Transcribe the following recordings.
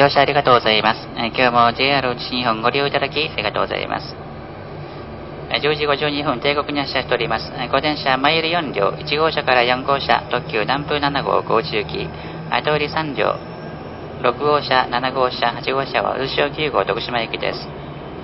乗車ありがとうございます。今日も JR 西日本ご利用いただきありがとうございます。10時52分、定刻に発車しております。ご電車、前売り4両、1号車から4号車、特急南風7号、高知行き、後売り3両、6号車、7号車、8号車は渦潮9号、徳島行きです。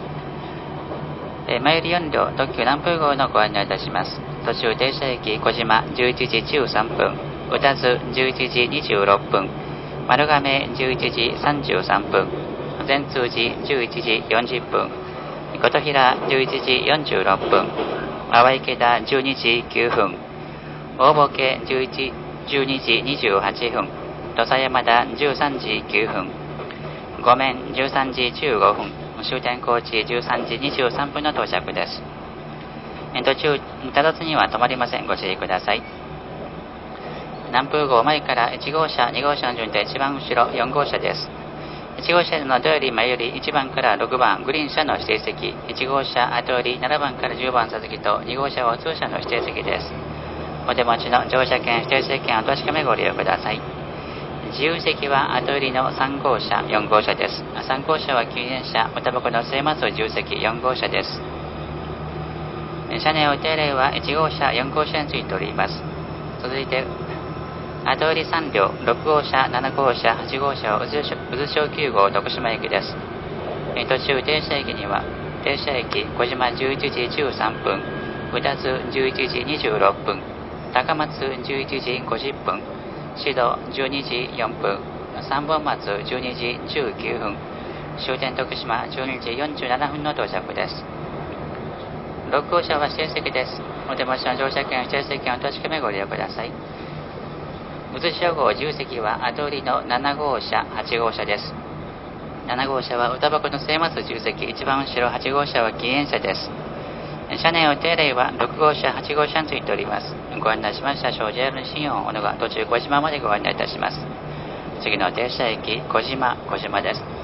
前売り4両、特急南風号のご案内いたします。途中停車駅、小島、11時13分、宇多津、11時26分、丸亀、11時33分、善通寺、11時40分、琴平、11時46分、淡池田、12時9分、大歩家、12時28分、土佐山田、13時9分、五面、13時15分、終点高知、13時23分の到着です。途中、多度津には止まりません。ご注意ください。南風号前から1号車、2号車の順で一番後ろ、4号車です。1号車のどより前より1番から6番グリーン車の指定席、1号車後より7番から10番座席と2号車は通車の指定席です。お手持ちの乗車券、指定席券をお確かめご利用ください。自由席は後よりの3号車、4号車です。3号車は禁煙車、おタバコの末松自由席4号車です。車内お手洗いは1号車、4号車についております。続いて後売り3両、6号車、7号車、8号車は渦潮9号徳島駅です。途中停車駅には停車駅小島11時13分、宇多津11時26分、高松11時50分、志度12時4分、三本松12時19分、終点徳島12時47分の到着です。6号車は指定席です。お手持ちの乗車券、指定席券をお確かめご利用ください。渦潮号自由席は後売りの7号車、8号車です。7号車はおタバコの末松自由席、一番後ろ8号車は禁煙車です。車内お手洗いは6号車、8号車についております。ご案内しました小 JR 西日本小野が途中小島までご案内いたします。次の停車駅小島です。